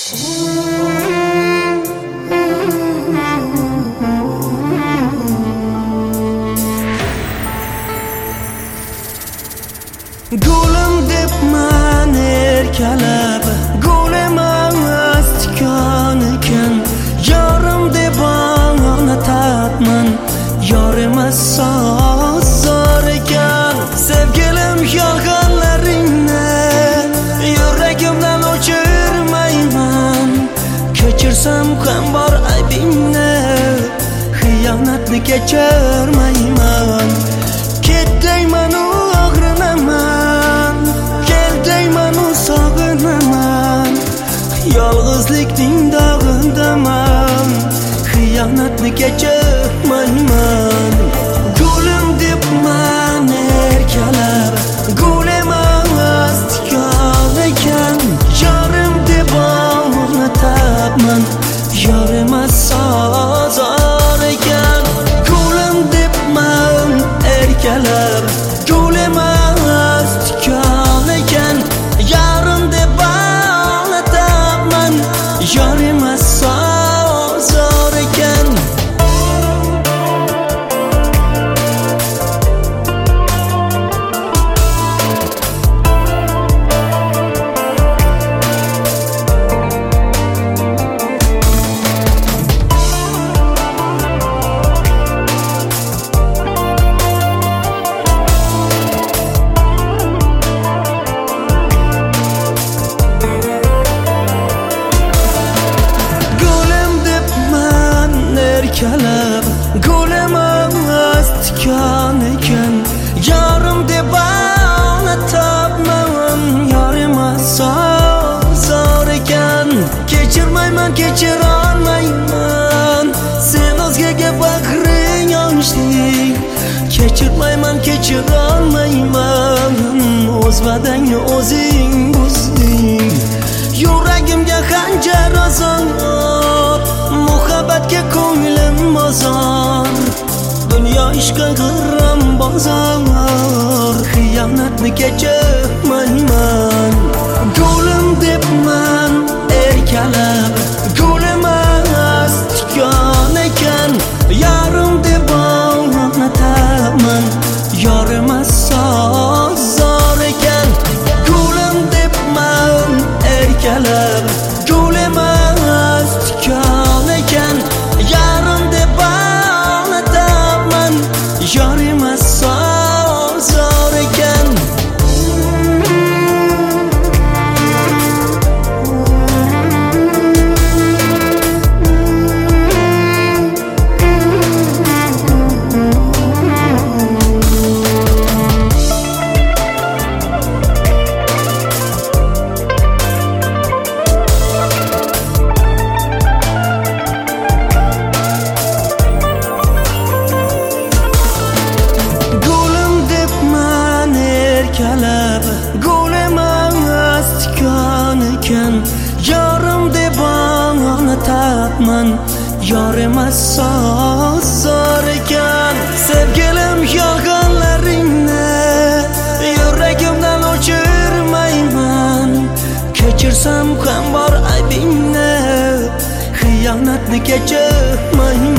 Gulim debman erkalab, gulim astikon ekan, yorim deb onatapman, yorim sozor ekan. Sevgilim yolg'onlaringni yuragimdan o'chirmayman, kechirsam ham bor aybingni, xiyonatni kechirmayman. Ketdayman og'rinaman, keldayman sog'inaman, yolg'izlikning dog'indaman, xiyonatni kechirmayman. Gulim debman erkalab, gulim astikon ekan, yorim deb onatapman, yorim sozor ekan. Gulim debman erkalab, gulim astikon ekan, yorim deb onatapman, yorim sozor ekan. Gulim astikon ekan, yorim deb onatapman, yorim sozor ekan. Kechirmayman, kechirolmayman, sen o'zgaga bag'ring ochding. Kechirmayman, kechirolmayman, o'z va'dangni o'zing buzding. Yuragimga xanjar ozor, muhabbatga ko'nglim ozor, dunyo ishqi g'irrom bozor, xiyonatni kechirmayman. Gulim debman erkalab, gulim astikon ekan, yorim deb onatapman, yorim sozor ekan. Gulim debman erkalab, gulim astikon ekan, yorim deb onatapman, yorim sozor ekan. Gulim astikon ekan, yorim deb onatapman, yorim sozor ekan. Sevgilim yolg'onlaringni yuragimdan o'chirmayman, kechirsam ham bor aybingni, xiyonatni kechirmayman.